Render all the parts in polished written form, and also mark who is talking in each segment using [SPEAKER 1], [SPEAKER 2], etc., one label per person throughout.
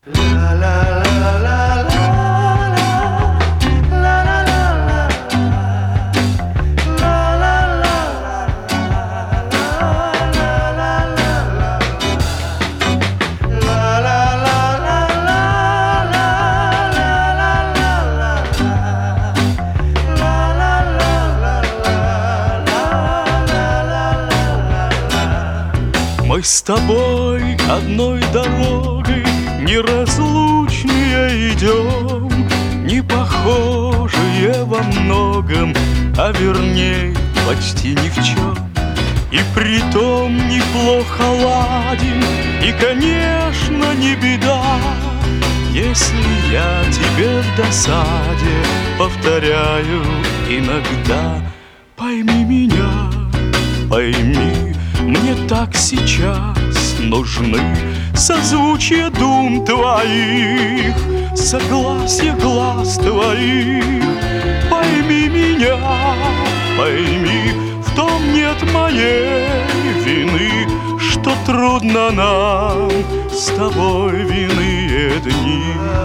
[SPEAKER 1] Мы с тобой одной дорогой неразлучные идем, не похожие во многом, а верней почти ни в чем. И притом неплохо ладим, и, конечно, не беда, если я тебе в досаде повторяю иногда. Пойми меня, пойми, мне так сейчас нужны созвучия дум твоих, согласие глаз твоих. Пойми меня, пойми, в том нет моей вины, что трудно нам с тобой в иные дни.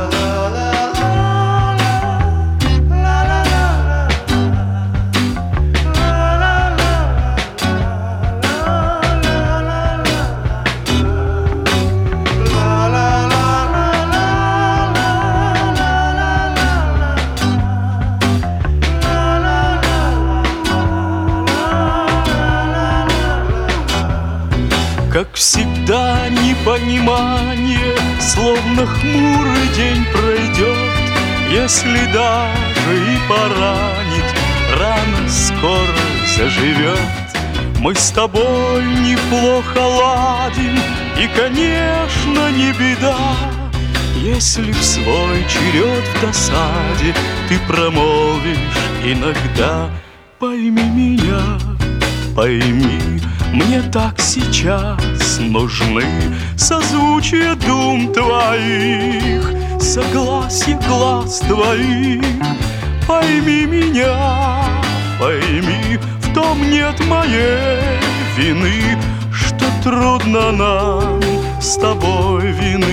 [SPEAKER 1] Как всегда, непонимание, словно хмурый день пройдет. Если даже и поранить, рана скоро заживет. Мы с тобой неплохо ладим, и, конечно, не беда, если в свой черед в досаде ты промолвишь иногда. Пойми меня, пойми, мне так сейчас нужны созвучия дум твоих, согласие глаз твоих. Пойми меня, пойми, в том нет моей вины, что трудно нам с тобой в иные